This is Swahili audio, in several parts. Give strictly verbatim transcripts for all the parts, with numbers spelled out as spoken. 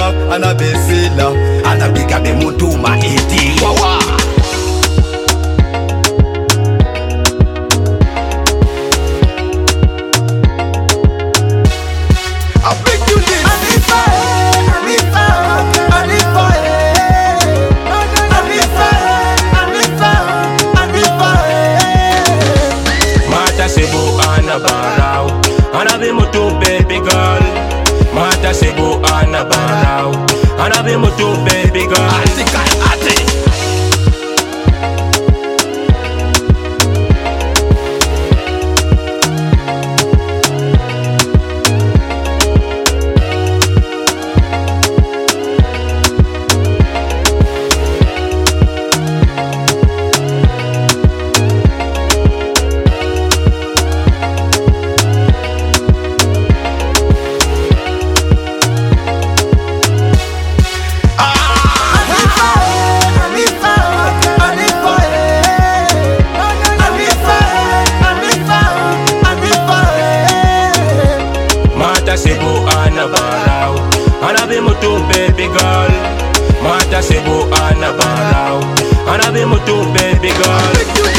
Anabiga, anabesila, anabiga be mutuma eti wawa. I bring you this. Anifa, Anifa, Anifa, Anifa, Anifa, Anifa. Mata sebu anabarau, anabi mutu baby girl. Mata sebu anabarau, anabi mutu baby girl. Article ate sebu anabarau, anabi mutu baby girl. Mata sebu anabarau, anabi mutu baby girl.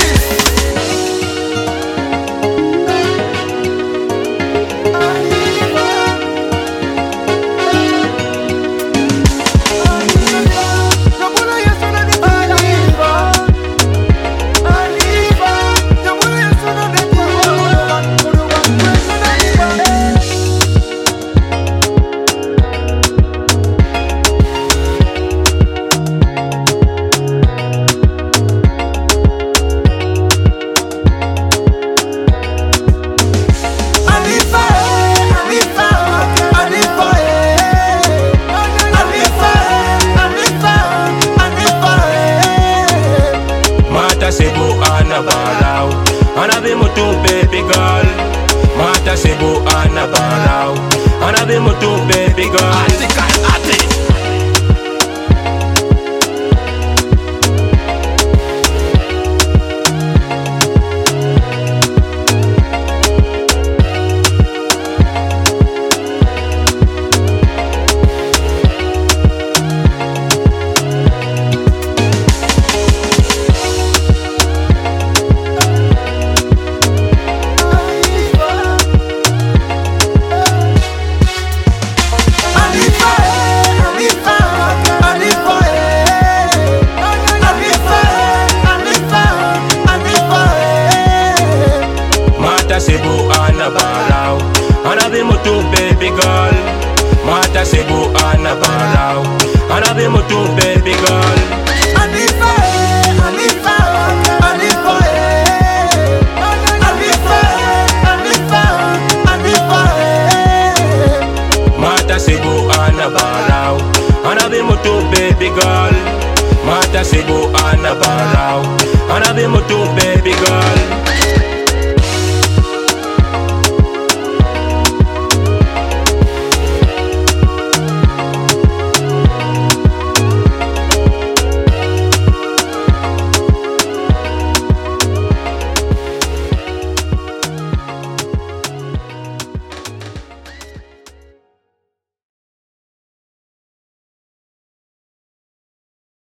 Sebu anabarau, anabi mutu baby girl. Mata sebu anabarau, anabi mutu baby girl. article ate sebu anabarau, anabi mutu baby girl. Mata sebu anabarau, anabi mutu baby girl. Anifa, Anifa, Anifa, Anifa, Anifa, Anifa. Mata sebu anabarau, anabi mutu baby girl. Mata sebu anabarau, anabi mutu